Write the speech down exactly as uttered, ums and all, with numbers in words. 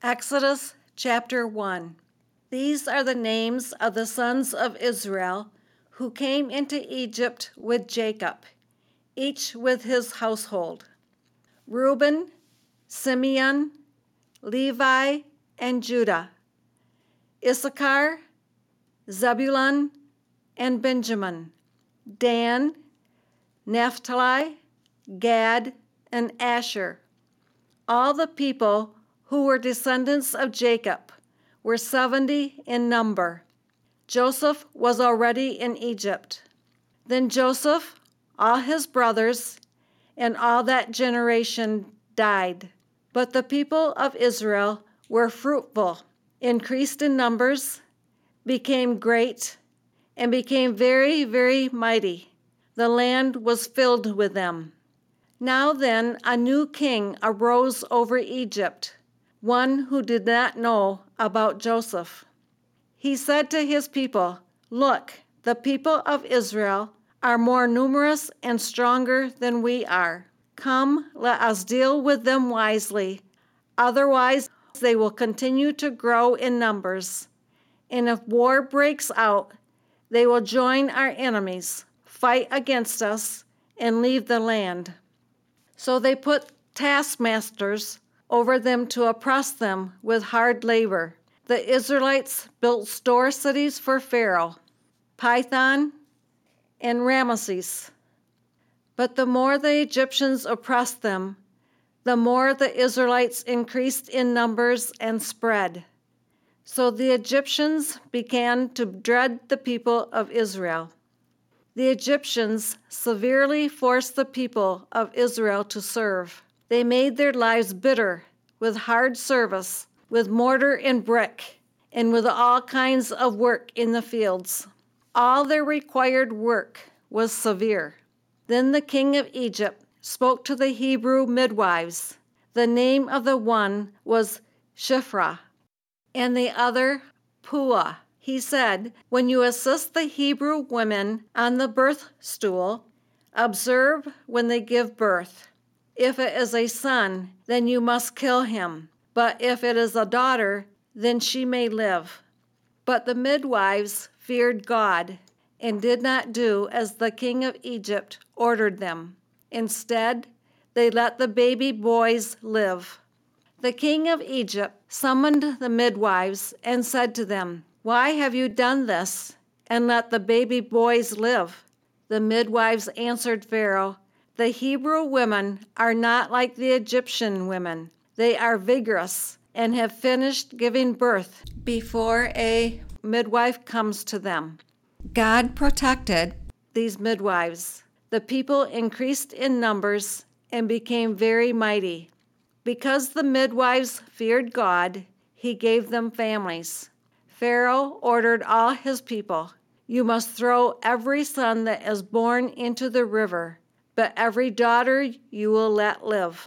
Exodus chapter one. These are the names of the sons of Israel who came into Egypt with Jacob, each with his household: Reuben, Simeon, Levi, and Judah; Issachar, Zebulun, and Benjamin; Dan, Naphtali, Gad, and Asher. All the people who were descendants of Jacob were seventy in number. Joseph was already in Egypt. Then Joseph, all his brothers, and all that generation died. But the people of Israel were fruitful, increased in numbers, became great, and became very, very mighty. The land was filled with them. Now then, a new king arose over Egypt, one who did not know about Joseph. He said to his people, "Look, the people of Israel are more numerous and stronger than we are. Come, let us deal with them wisely. Otherwise, they will continue to grow in numbers. And if war breaks out, they will join our enemies, fight against us, and leave the land." So they put taskmasters over them to oppress them with hard labor. The Israelites built store cities for Pharaoh, Pithom, and Ramesses. But the more the Egyptians oppressed them, the more the Israelites increased in numbers and spread. So the Egyptians began to dread the people of Israel. The Egyptians severely forced the people of Israel to serve. They made their lives bitter with hard service, with mortar and brick, and with all kinds of work in the fields. All their required work was severe. Then the king of Egypt spoke to the Hebrew midwives. The name of the one was Shiphrah, and the other Puah. He said, "When you assist the Hebrew women on the birth stool, observe when they give birth. If it is a son, then you must kill him. But if it is a daughter, then she may live." But the midwives feared God and did not do as the king of Egypt ordered them. Instead, they let the baby boys live. The king of Egypt summoned the midwives and said to them, "Why have you done this and let the baby boys live?" The midwives answered Pharaoh, "The Hebrew women are not like the Egyptian women. They are vigorous and have finished giving birth before a midwife comes to them." God protected these midwives. The people increased in numbers and became very mighty. Because the midwives feared God, he gave them families. Pharaoh ordered all his people, "You must throw every son that is born into the river, but every daughter you will let live."